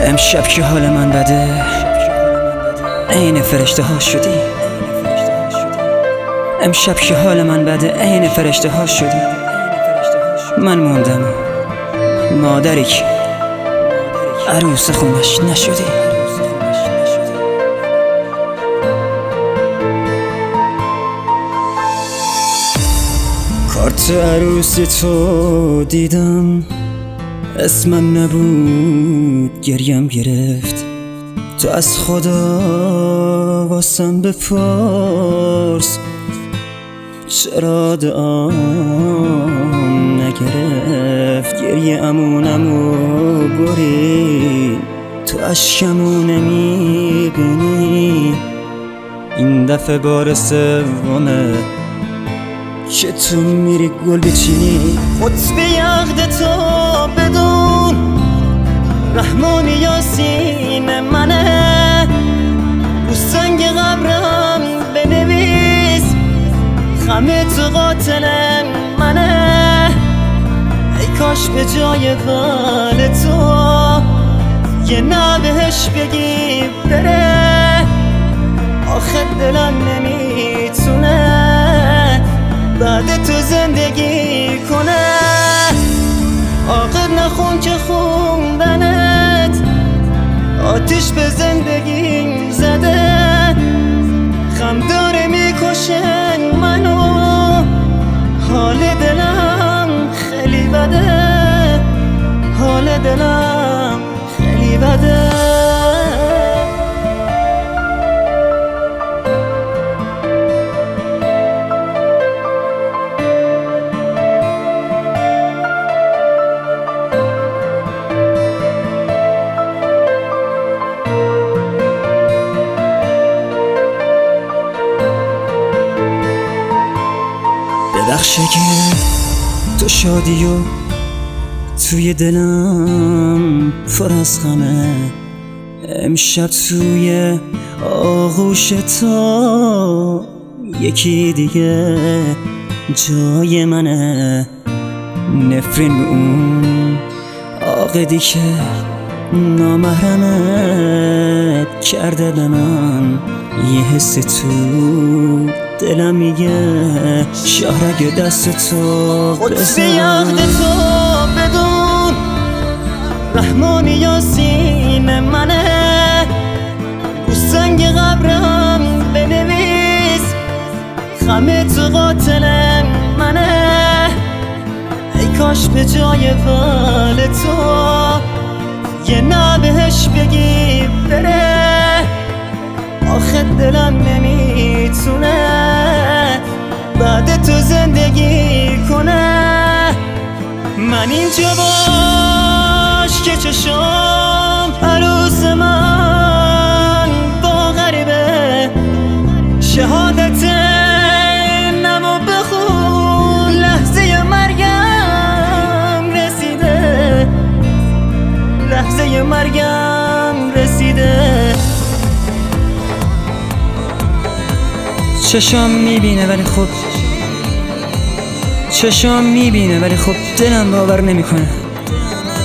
امشب که حال من بده عین فرشته ها شدی. امشب که حال من بده عین فرشته ها شدی. من موندم مادری که عروس خونش نشدی. کارت عروسی تو دیدم، اسمم نبود گریم گرفت. تو از خدا واسم بپرس چرا دعام نگرفت. گریه امونمو برید، تو اشکمو نمیبینی. این دفعه بار سومه که تو میری گل بچینی. خطبه عقد تو بدون رحمان یاسین منه، رو سنگ قبرم بنویس خمه تو قاتل منه. ای کاش به جای بال تو یه نه بهش بگی بره. آخه دلم نمیتونه بعد تو زندگی کنه. عاقل نخون که خوندنت آتیش به زندگیم زده. خم داره میکشن منو، حال دلم خیلی بده. حال دلم خیلی بده. ببخشه که تو شادی و توی دلم پر از غمه. امشب توی آغوش تو یکی دیگه جای منه. نفرین به اون عاقدی که نامحرمت کرده به من. یه حس تو دلم میگه شهرک دست تو بزن. خطبه عقد تو بدون رحمان یاسین منه، رو سنگ قبرم بنویس خمه تو قاتل منه. ای کاش به جای بال تو یه نه بهش بگی بره. آخه دلم نمیتونه بعد تو زندگی کنه. من اینجا باش که چشم عروس من با غریبه. شهادت نمو بخون لحظه مرگم رسیده. لحظه مرگم رسیده. چشام میبینه ولی خب چشام میبینه ولی خب دلم باور نمیکنه.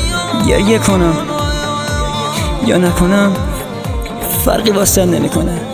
گریه کنم یا نکنم فرقی واسم نمیکنه.